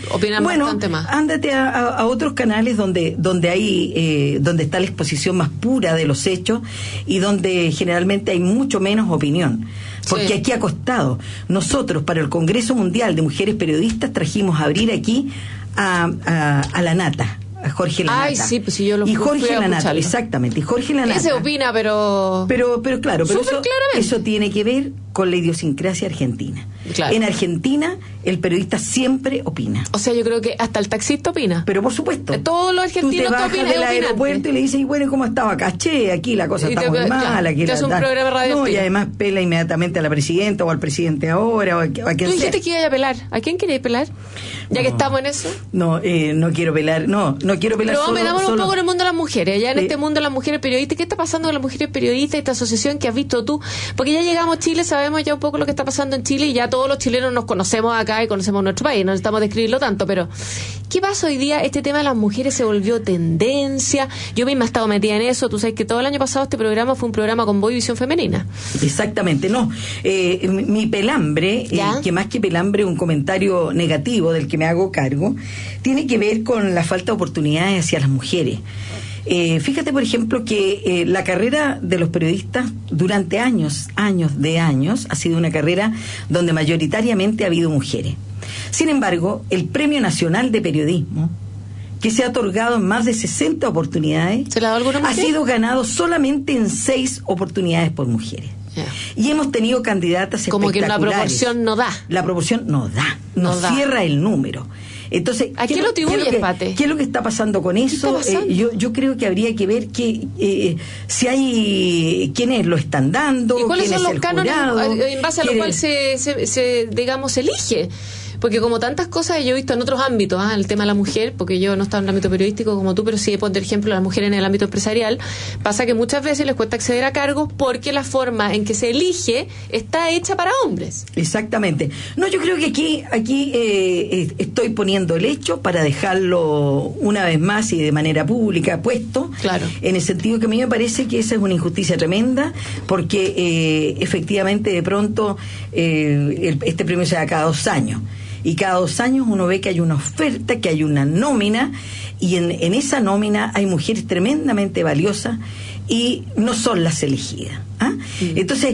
ándate a otros canales donde está la exposición más pura de los hechos y donde generalmente hay mucho menos opinión. Porque aquí ha costado. Nosotros, para el Congreso Mundial de Mujeres Periodistas, trajimos a abrir aquí a la Nata, a Jorge Lanata. Ay, sí, pues si yo lo y Jorge Lanata, exactamente. Y Jorge Lanata. Se opina, pero claro, pero eso tiene que ver con la idiosincrasia argentina. Claro. En Argentina, el periodista siempre opina. O sea, yo creo que hasta el taxista opina. Pero por supuesto. Todos los argentinos tú te bajas del aeropuerto y le dices, y bueno, ¿cómo estaba? Caché, aquí la cosa está muy mal. Aquí te hace un programa radio. Y además pela inmediatamente a la presidenta o al presidente ahora o a quien sea. Tú dijiste que iba a pelar. ¿A quién querías pelar? Ya que estamos en eso. No quiero pelar. No quiero pelar. Pero metámonos un poco en el mundo de las mujeres. Ya en este mundo de las mujeres periodistas, ¿qué está pasando con las mujeres periodistas, esta asociación que has visto tú? Porque ya llegamos a Chile, sabemos ya un poco lo que está pasando en Chile y ya todos los chilenos nos conocemos acá y conocemos nuestro país, no necesitamos describirlo tanto, pero ¿qué pasa hoy día? Este tema de las mujeres se volvió tendencia. Yo misma he estado metida en eso. Tú sabes que todo el año pasado este programa fue un programa con voz y visión femenina. Exactamente, no. Mi pelambre, que más que pelambre, un comentario negativo del que me hago cargo, tiene que ver con la falta de oportunidades hacia las mujeres. Fíjate, por ejemplo, que la carrera de los periodistas durante años, ha sido una carrera donde mayoritariamente ha habido mujeres. Sin embargo, el Premio Nacional de Periodismo, que se ha otorgado en más de 60 oportunidades, ¿se la da alguna mujer? Ha sido ganado solamente en 6 oportunidades por mujeres. Y hemos tenido candidatas como espectaculares. Como que la proporción no da. La proporción no da. Cierra el número. Entonces, ¿a quién lo atribuyes, Pate? ¿Qué es lo que está pasando con eso? Yo creo que habría que ver si hay quienes lo están dando, ¿y cuáles son los cánones en base a los cuales se elige? Porque como tantas cosas yo he visto en otros ámbitos, el tema de la mujer, porque yo no estaba en el ámbito periodístico como tú, pero sí he puesto ejemplo a las mujeres en el ámbito empresarial, pasa que muchas veces les cuesta acceder a cargos porque la forma en que se elige está hecha para hombres. Exactamente. No, yo creo que aquí estoy poniendo el hecho para dejarlo una vez más y de manera pública puesto, claro, en el sentido que a mí me parece que esa es una injusticia tremenda, porque efectivamente de pronto este premio se da cada 2 años. Y cada 2 años uno ve que hay una oferta, que hay una nómina, y en esa nómina hay mujeres tremendamente valiosas y no son las elegidas. Entonces,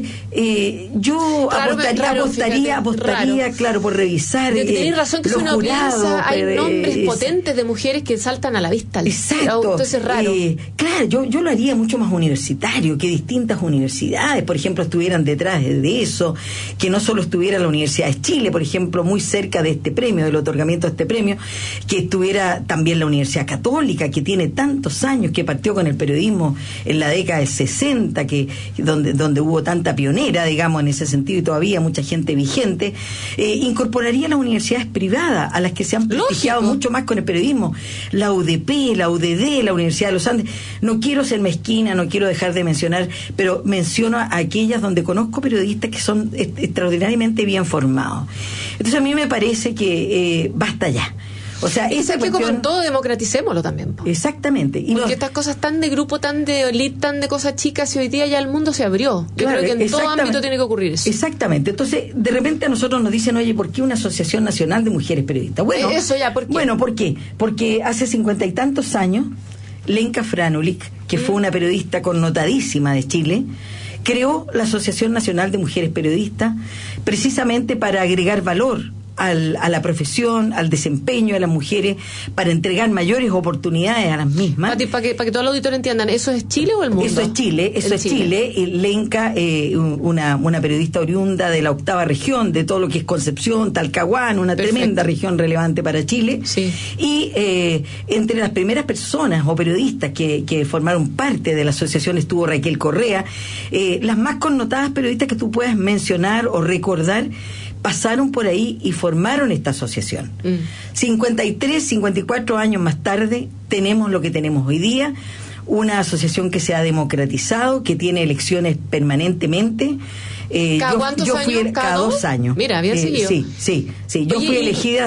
yo apostaría, claro, por revisar. Tienes razón que los uno jurados, piensa, hay nombres potentes de mujeres que saltan a la vista. Exacto. Entonces es raro. Claro, yo lo haría mucho más universitario, que distintas universidades, por ejemplo, estuvieran detrás de eso, que no solo estuviera la Universidad de Chile, por ejemplo, muy cerca de este premio, del otorgamiento de este premio, que estuviera también la Universidad Católica, que tiene tantos años, que partió con el periodismo en la década del 60, donde hubo tanta pionera, digamos, en ese sentido, y todavía mucha gente vigente. Incorporaría las universidades privadas, a las que se han prestigiado mucho más con el periodismo, la UDP, la UDD, la Universidad de los Andes. No quiero ser mezquina, no quiero dejar de mencionar, pero menciono a aquellas donde conozco periodistas que son extraordinariamente bien formados. Entonces a mí me parece que basta ya. O sea, esa cuestión, que como todo democraticémoslo también. Exactamente. Porque estas cosas tan de grupo, tan de elite, tan de cosas chicas, y hoy día ya el mundo se abrió. Yo creo que en todo ámbito tiene que ocurrir eso. Exactamente. Entonces, de repente a nosotros nos dicen, oye, ¿por qué una Asociación Nacional de Mujeres Periodistas? Bueno, eso ya, ¿por qué? Bueno, ¿por qué? Porque hace 50 y tantos años, Lenka Franulik, que fue una periodista connotadísima de Chile, creó la Asociación Nacional de Mujeres Periodistas precisamente para agregar valor a la profesión, al desempeño de las mujeres, para entregar mayores oportunidades a las mismas. Para que todo el auditorio entiendan, ¿eso es Chile o el mundo? Eso es Chile. Lenka, una periodista oriunda de la 8ª región, de todo lo que es Concepción, Talcahuano, una tremenda región relevante para Chile. Sí. Y entre las primeras personas o periodistas que formaron parte de la asociación estuvo Raquel Correa. Las más connotadas periodistas que tú puedas mencionar o recordar pasaron por ahí y formaron esta asociación. 54 años más tarde tenemos lo que tenemos hoy día, una asociación que se ha democratizado, que tiene elecciones permanentemente, ¿Cada cuántos años? Cada 2 años. Mira, bien seguido. Sí. Yo fui elegida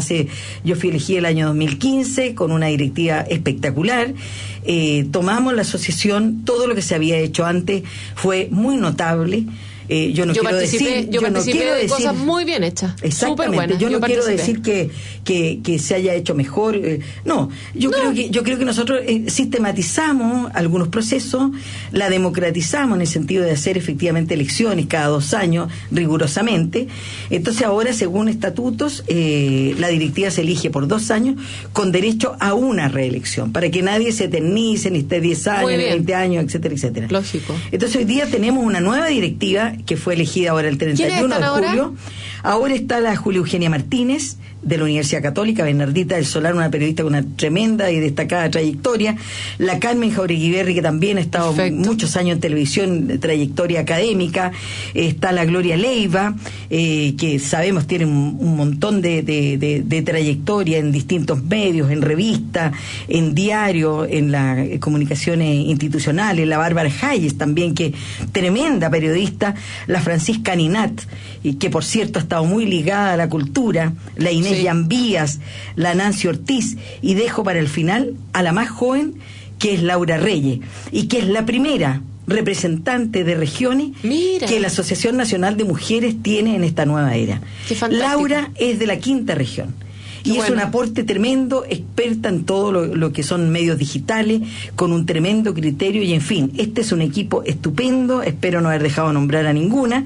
yo fui elegida el año 2015 con una directiva espectacular. Tomamos la asociación, todo lo que se había hecho antes fue muy notable. Yo participé de cosas muy bien hechas. Exactamente. Buenas. Yo no quiero decir que se haya hecho mejor. Yo creo que nosotros sistematizamos algunos procesos, la democratizamos en el sentido de hacer efectivamente elecciones cada 2 años, rigurosamente. Entonces ahora, según estatutos, la directiva se elige por 2 años con derecho a una reelección, para que nadie se eternice, ni esté 10 años, 20 años, etcétera, etcétera. Lógico. Entonces hoy día tenemos una nueva directiva que fue elegida ahora el 31 de julio. Ahora está la Julia Eugenia Martínez, de la Universidad Católica, Bernardita del Solar, una periodista con una tremenda y destacada trayectoria, la Carmen Jauregui, que también ha estado muchos años en televisión, trayectoria académica, está la Gloria Leiva, que sabemos tiene un montón de trayectoria en distintos medios, en revistas, en diario, en las comunicaciones institucionales, la Bárbara Hayes también, que tremenda periodista, la Francisca Ninat, que por cierto ha estado muy ligada a la cultura, la Inés Llambías, la Nancy Ortiz, y dejo para el final a la más joven, que es Laura Reyes, y que es la primera representante de regiones que la Asociación Nacional de Mujeres tiene en esta nueva era. Laura es de la 5ª región. Y es un aporte tremendo, experta en todo lo que son medios digitales, con un tremendo criterio, y en fin, este es un equipo estupendo, espero no haber dejado nombrar a ninguna,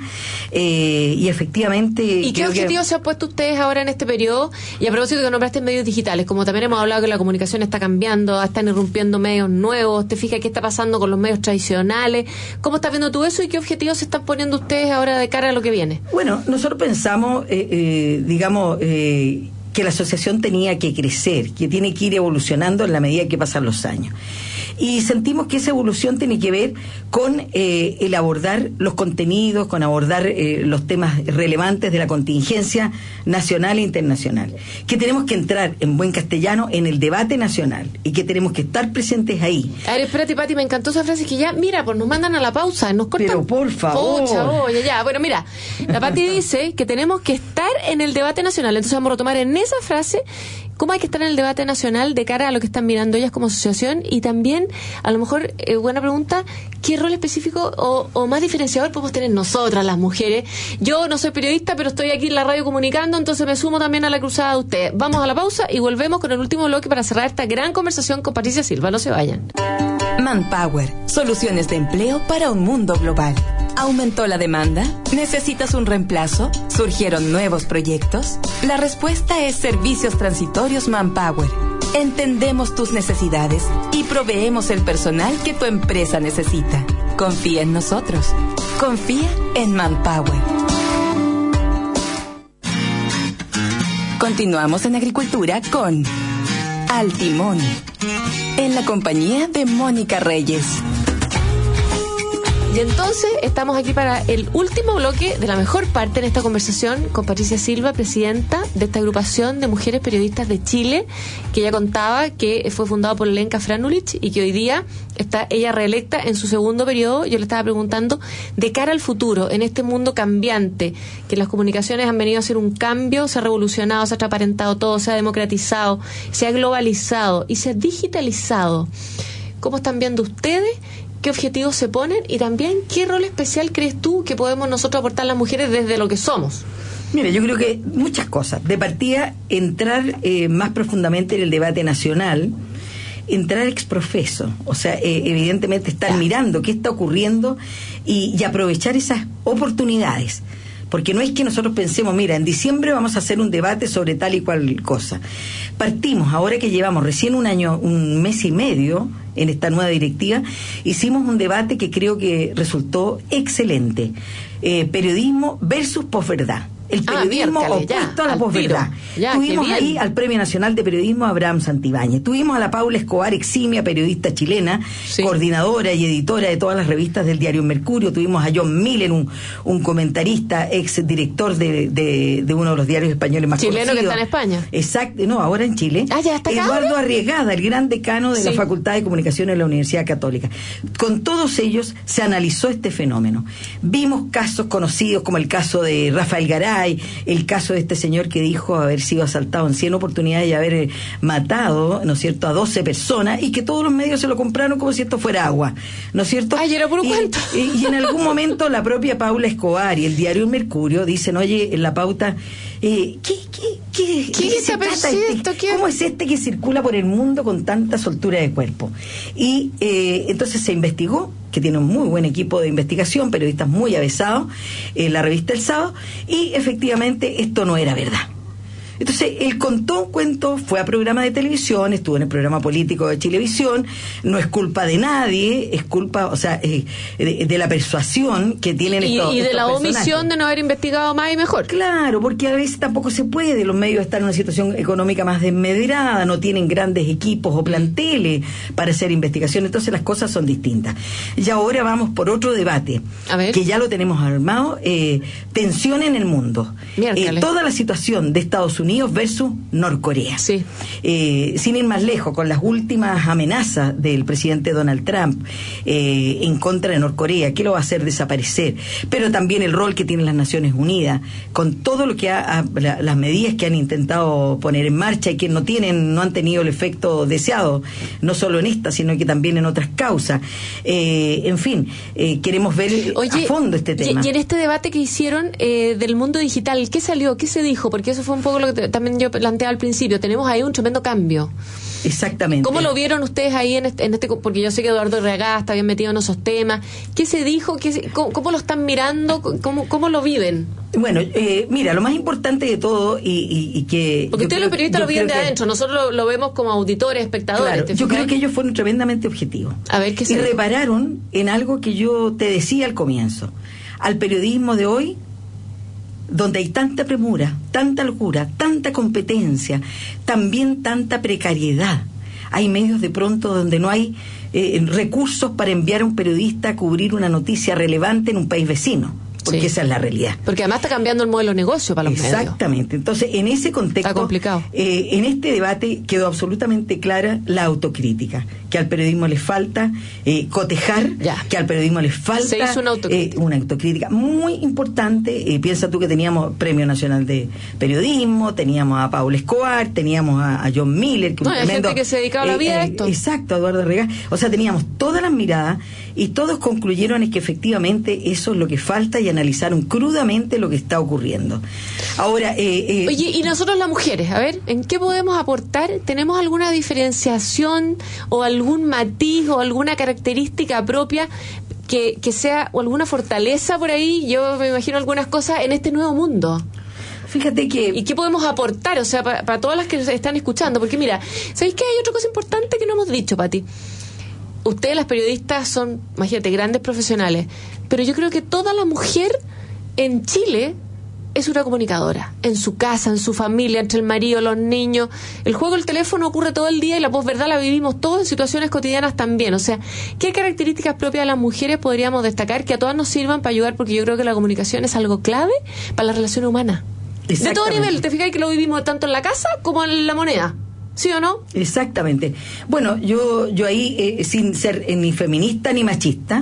y efectivamente... ¿Y qué objetivos se han puesto ustedes ahora en este periodo? Y a propósito que nombraste medios digitales, como también hemos hablado que la comunicación está cambiando, están irrumpiendo medios nuevos, ¿te fijas qué está pasando con los medios tradicionales? ¿Cómo estás viendo tú eso y qué objetivos se están poniendo ustedes ahora de cara a lo que viene? Bueno, nosotros pensamos, que la asociación tenía que crecer, que tiene que ir evolucionando en la medida que pasan los años. Y sentimos que esa evolución tiene que ver con el abordar los contenidos, con abordar los temas relevantes de la contingencia nacional e internacional. Que tenemos que entrar, en buen castellano, en el debate nacional y que tenemos que estar presentes ahí. A ver, espérate, Pati, me encantó esa frase que ya, mira, pues nos mandan a la pausa, nos cortan. Pero por favor. Ya. Bueno, mira, la Pati dice que tenemos que estar en el debate nacional. Entonces vamos a retomar en esa frase cómo hay que estar en el debate nacional de cara a lo que están mirando ellas como asociación, y también, a lo mejor, buena pregunta, ¿qué rol específico o más diferenciador podemos tener nosotras, las mujeres? Yo no soy periodista, pero estoy aquí en la radio comunicando, entonces me sumo también a la cruzada de ustedes. Vamos a la pausa y volvemos con el último bloque para cerrar esta gran conversación con Patricia Silva. No se vayan. Manpower, soluciones de empleo para un mundo global. ¿Aumentó la demanda? ¿Necesitas un reemplazo? ¿Surgieron nuevos proyectos? La respuesta es Servicios Transitorios Manpower. Entendemos tus necesidades y proveemos el personal que tu empresa necesita. Confía en nosotros. Confía en Manpower. Continuamos en Agricultura con Al Timón, en la compañía de Mónica Reyes. Y entonces estamos aquí para el último bloque de la mejor parte de esta conversación con Patricia Silva, presidenta de esta agrupación de mujeres periodistas de Chile, que ella contaba que fue fundado por Lenka Franulich y que hoy día está ella reelecta en su segundo periodo. Yo le estaba preguntando, de cara al futuro, en este mundo cambiante, que las comunicaciones han venido a hacer un cambio, se ha revolucionado, se ha transparentado todo, se ha democratizado, se ha globalizado y se ha digitalizado. ¿Cómo están viendo ustedes? ¿Qué objetivos se ponen? Y también, ¿qué rol especial crees tú que podemos nosotros aportar las mujeres desde lo que somos? Mira, yo creo que muchas cosas. De partida, entrar más profundamente en el debate nacional, entrar exprofeso, o sea, evidentemente estar mirando qué está ocurriendo y aprovechar esas oportunidades. Porque no es que nosotros pensemos, mira, en diciembre vamos a hacer un debate sobre tal y cual cosa. Partimos, ahora que llevamos recién un mes y medio en esta nueva directiva, hicimos un debate que creo que resultó excelente. Periodismo versus posverdad. El periodismo opuesto a la posverdad. Tuvimos ahí al Premio Nacional de Periodismo Abraham Santibáñez. Tuvimos a la Paula Escobar, eximia periodista chilena, coordinadora y editora de todas las revistas del diario Mercurio. Tuvimos a John Miller, un comentarista, ex director de uno de los diarios españoles más chileno conocidos. Que está en España. Exacto, no, ahora en Chile. Ya está acá. Eduardo Arriagada, el gran decano de la Facultad de Comunicación en la Universidad Católica. Con todos ellos se analizó este fenómeno. Vimos casos conocidos como el caso de Rafael Garay, el caso de este señor que dijo haber sido asaltado en 100 oportunidades y haber matado, ¿no es cierto?, a 12 personas, y que todos los medios se lo compraron como si esto fuera agua, ¿no es cierto? Era puro cuento. Y en algún momento la propia Paula Escobar y el diario Mercurio dicen, oye, en la pauta, ¿qué se trata ¿cómo es este que circula por el mundo con tanta soltura de cuerpo? Y entonces se investigó, que tiene un muy buen equipo de investigación, periodistas muy avesados, la revista El Sábado, y efectivamente esto no era verdad. Entonces, él contó un cuento, fue a programa de televisión, estuvo en el programa político de Chilevisión, no es culpa de nadie, es culpa, o sea, de la persuasión que tienen estos y de la personajes. omisión de no haber investigado más y mejor. Claro, porque a veces tampoco se puede, los medios están en una situación económica más desmedrada, no tienen grandes equipos o planteles para hacer investigación, entonces las cosas son distintas. Y ahora vamos por otro debate, que ya lo tenemos armado, tensión en el mundo. Toda la situación de Estados Unidos versus Norcorea. Sin ir más lejos, con las últimas amenazas del presidente Donald Trump en contra de Norcorea, que lo va a hacer desaparecer, pero también el rol que tienen las Naciones Unidas, con todo lo que las medidas que han intentado poner en marcha y que no han tenido el efecto deseado, no solo en esta, sino que también en otras causas. En fin, queremos ver a fondo este tema. Y en este debate que hicieron del mundo digital, ¿qué salió? ¿Qué se dijo? Porque eso fue un poco lo que también yo planteaba al principio. Tenemos ahí un tremendo cambio. Exactamente. ¿Cómo lo vieron ustedes ahí en este porque yo sé que Eduardo Arriagada está bien metido en esos temas? ¿Qué se dijo? ¿Cómo lo están mirando? ¿Cómo lo viven? Bueno, mira, lo más importante de todo y que... Porque ustedes los periodistas lo viven de adentro, nosotros lo vemos como auditores, espectadores. Claro, yo creo que ellos fueron tremendamente objetivos. A ver, ¿qué se dijo? Repararon en algo que yo te decía al comienzo. Al periodismo de hoy, donde hay tanta premura, tanta locura, tanta competencia, también tanta precariedad. Hay medios de pronto donde no hay recursos para enviar a un periodista a cubrir una noticia relevante en un país vecino. Porque esa es la realidad. Porque además está cambiando el modelo de negocio para los medios. Exactamente. Entonces, en ese contexto, está complicado. En este debate quedó absolutamente clara la autocrítica, que al periodismo le falta cotejar, que al periodismo le falta... Se hizo una autocrítica muy importante. Piensa tú que teníamos Premio Nacional de Periodismo, teníamos a Paula Escobar, teníamos a John Miller, que hay gente que se dedicaba la vida a esto. Exacto, Eduardo Arriagada. O sea, teníamos todas las miradas y todos concluyeron es que efectivamente eso es lo que falta y analizaron crudamente lo que está ocurriendo. Ahora, oye, y nosotros las mujeres, a ver, ¿en qué podemos aportar? ¿Tenemos alguna diferenciación o algún matiz o alguna característica propia que sea, o alguna fortaleza por ahí? Yo me imagino algunas cosas en este nuevo mundo. Fíjate que... ¿Y qué podemos aportar? O sea, para todas las que están escuchando. Porque mira, ¿sabéis qué? Hay otra cosa importante que no hemos dicho, Pati. Ustedes, las periodistas, son, imagínate, grandes profesionales. Pero yo creo que toda la mujer en Chile es una comunicadora. En su casa, en su familia, entre el marido, los niños. El juego del teléfono ocurre todo el día y la posverdad la vivimos todos en situaciones cotidianas también. O sea, ¿qué características propias de las mujeres podríamos destacar que a todas nos sirvan para ayudar? Porque yo creo que la comunicación es algo clave para la relación humana. De todo nivel. ¿Te fijas que lo vivimos tanto en la casa como en la moneda? ¿Sí o no? Exactamente. Bueno, yo ahí, sin ser ni feminista ni machista,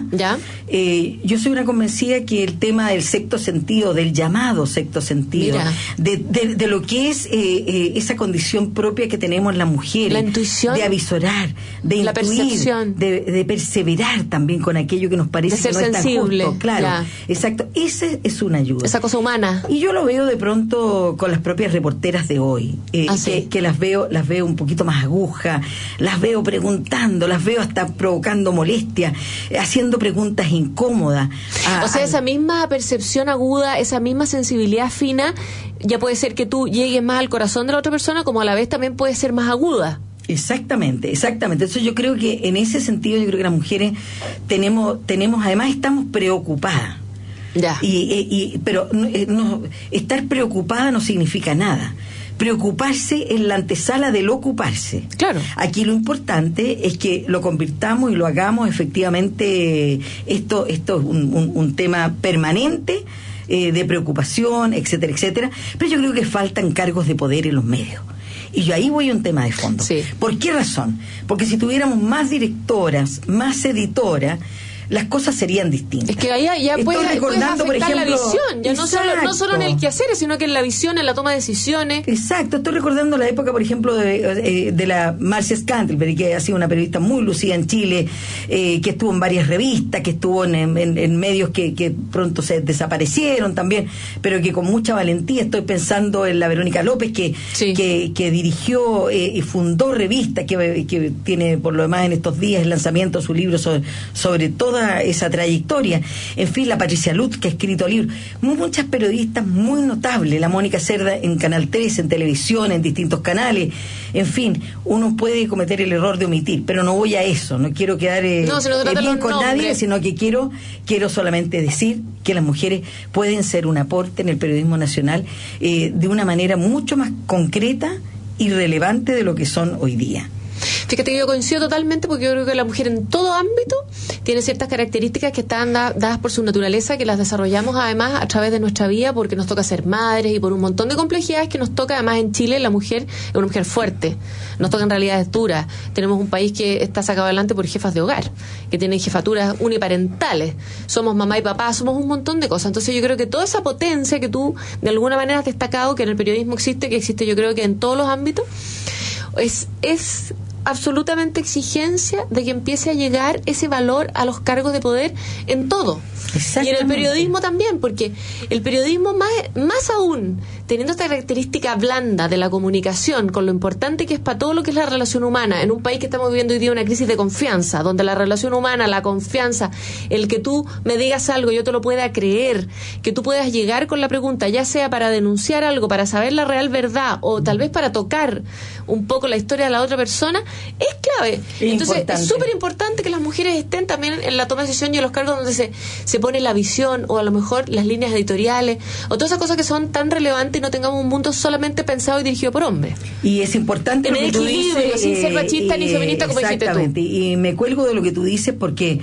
yo soy una convencida que el tema del sexto sentido, del llamado sexto sentido, de lo que es esa condición propia que tenemos las mujeres, la intuición, de avisorar, de la intuir, percepción, de perseverar también con aquello que nos parece de ser que no sensible, es tan justo. Claro, exacto. Esa es una ayuda. Esa cosa humana. Y yo lo veo de pronto con las propias reporteras de hoy, que las veo un poquito más aguja, las veo preguntando, las veo hasta provocando molestia, haciendo preguntas incómodas. O sea, esa misma percepción aguda, esa misma sensibilidad fina, ya puede ser que tú llegues más al corazón de la otra persona, como a la vez también puede ser más aguda. Exactamente. Entonces yo creo que en ese sentido, yo creo que las mujeres tenemos además estamos preocupadas. Ya. Pero no, estar preocupada no significa nada. Preocuparse es la antesala del ocuparse. Claro. Aquí lo importante es que lo convirtamos y lo hagamos efectivamente. Esto es un tema permanente de preocupación, etcétera, etcétera. Pero yo creo que faltan cargos de poder en los medios. Y yo ahí voy a un tema de fondo. Sí. ¿Por qué razón? Porque si tuviéramos más directoras, más editoras, las cosas serían distintas. Es que ahí ya puedes afectar, por ejemplo, la visión, ya no solo en el quehacer, sino que en la visión, en la toma de decisiones. Exacto, estoy recordando la época, por ejemplo, de la Marcia Scantlebury, que ha sido una periodista muy lucida en Chile, que estuvo en varias revistas, que estuvo en medios que pronto se desaparecieron también, pero que con mucha valentía. Estoy pensando en la Verónica López, que dirigió y fundó revistas, que tiene por lo demás en estos días el lanzamiento de su libro sobre toda esa trayectoria. En fin, la Patricia Lutz, que ha escrito libros. Muchas periodistas muy notables. La Mónica Cerda en Canal 3, en televisión, en distintos canales. En fin, uno puede cometer el error de omitir, pero no voy a eso. No quiero quedar bien con nadie, sino que quiero solamente decir que las mujeres pueden ser un aporte en el periodismo nacional de una manera mucho más concreta y relevante de lo que son hoy día. Fíjate que yo coincido totalmente, porque yo creo que la mujer en todo ámbito tiene ciertas características que están dadas por su naturaleza, que las desarrollamos además a través de nuestra vida, porque nos toca ser madres y por un montón de complejidades que nos toca. Además, en Chile la mujer es una mujer fuerte, nos tocan realidades duras. Tenemos un país que está sacado adelante por jefas de hogar, que tienen jefaturas uniparentales, somos mamá y papá, somos un montón de cosas. Entonces yo creo que toda esa potencia que tú de alguna manera has destacado, que en el periodismo existe, que existe yo creo que en todos los ámbitos, es absolutamente exigencia de que empiece a llegar ese valor a los cargos de poder en todo. Y en el periodismo también, porque el periodismo más aún, teniendo esta característica blanda de la comunicación, con lo importante que es para todo lo que es la relación humana, en un país que estamos viviendo hoy día una crisis de confianza, donde la relación humana, la confianza, el que tú me digas algo, yo te lo pueda creer, que tú puedas llegar con la pregunta, ya sea para denunciar algo, para saber la real verdad, o tal vez para tocar un poco la historia de la otra persona, es clave. Entonces es súper importante que las mujeres estén también en la toma de decisión y en los cargos donde se pone la visión, o a lo mejor las líneas editoriales, o todas esas cosas que son tan relevantes, y no tengamos un mundo solamente pensado y dirigido por hombres. Y es importante en el equilibrio, sin ser machista ni feminista, como dijiste tú. Exactamente, y me cuelgo de lo que tú dices porque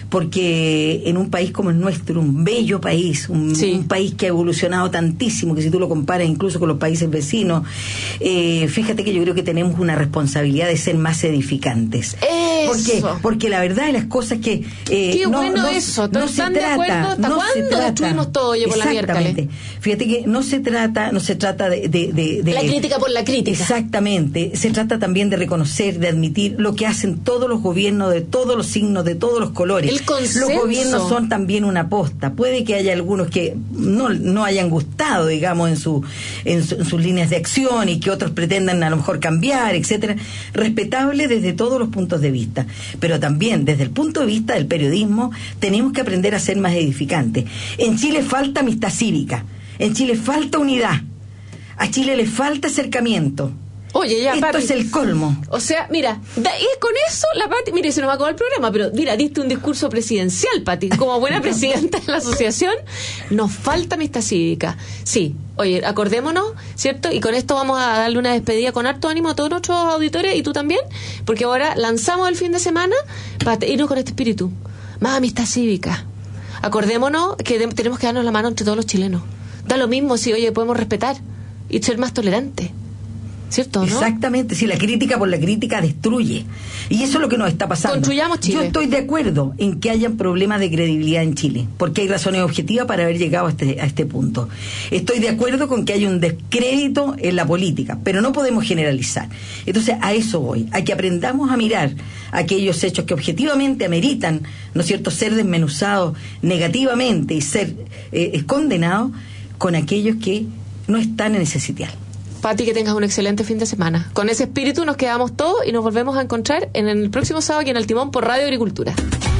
en un país como el nuestro, un bello país, un país que ha evolucionado tantísimo, que si tú lo comparas incluso con los países vecinos, fíjate que yo creo que tenemos una responsabilidad de ser más edificantes. Porque la verdad de las cosas que qué bueno eso, no se trata, de acuerdo? ¿Hasta cuándo destruimos todo, oye, por la miércoles? Fíjate que no se trata de la crítica por la crítica. Exactamente, se trata también de reconocer, de admitir lo que hacen todos los gobiernos de todos los signos, de todos los colores. Consenso. Los gobiernos son también una aposta. Puede que haya algunos que no hayan gustado, digamos, en sus líneas de acción, y que otros pretendan a lo mejor cambiar, etcétera. Respetable desde todos los puntos de vista. Pero también desde el punto de vista del periodismo tenemos que aprender a ser más edificantes. En Chile falta amistad cívica. En Chile falta unidad. A Chile le falta acercamiento. Oye, ya, esto Pati, es el colmo. O sea, mira, y con eso la Pati, mire, se nos va a acabar el programa, pero mira, diste un discurso presidencial, Pati, como buena presidenta de la asociación. Nos falta amistad cívica. Sí, oye, acordémonos, ¿cierto? Y con esto vamos a darle una despedida con harto ánimo a todos nuestros auditores, y tú también, porque ahora lanzamos el fin de semana para irnos con este espíritu. Más amistad cívica. Acordémonos que tenemos que darnos la mano entre todos los chilenos. Da lo mismo si, oye, podemos respetar y ser más tolerantes. ¿Cierto, no? Exactamente, si la crítica por la crítica destruye. Y eso es lo que nos está pasando. Construyamos Chile. Yo estoy de acuerdo en que hayan problemas de credibilidad en Chile, porque hay razones objetivas para haber llegado a este punto. Estoy de acuerdo con que hay un descrédito en la política, pero no podemos generalizar. Entonces, a eso voy, a que aprendamos a mirar aquellos hechos que objetivamente ameritan, ¿no es cierto?, ser desmenuzados negativamente y ser condenados, con aquellos que no están en ese sitial. Pati, que tengas un excelente fin de semana. Con ese espíritu nos quedamos todos y nos volvemos a encontrar en el próximo sábado aquí en El Timón por Radio Agricultura.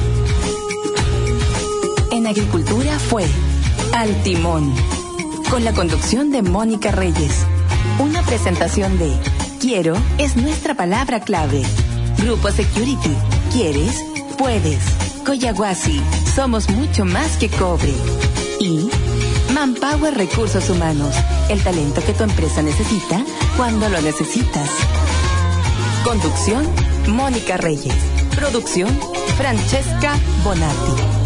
En Agricultura fue Al Timón, con la conducción de Mónica Reyes. Una presentación de Quiero es nuestra palabra clave. Grupo Security. ¿Quieres? Puedes. Coyahuasi. Somos mucho más que cobre. Y Manpower Recursos Humanos, el talento que tu empresa necesita cuando lo necesitas. Conducción, Mónica Reyes. Producción, Francesca Bonatti.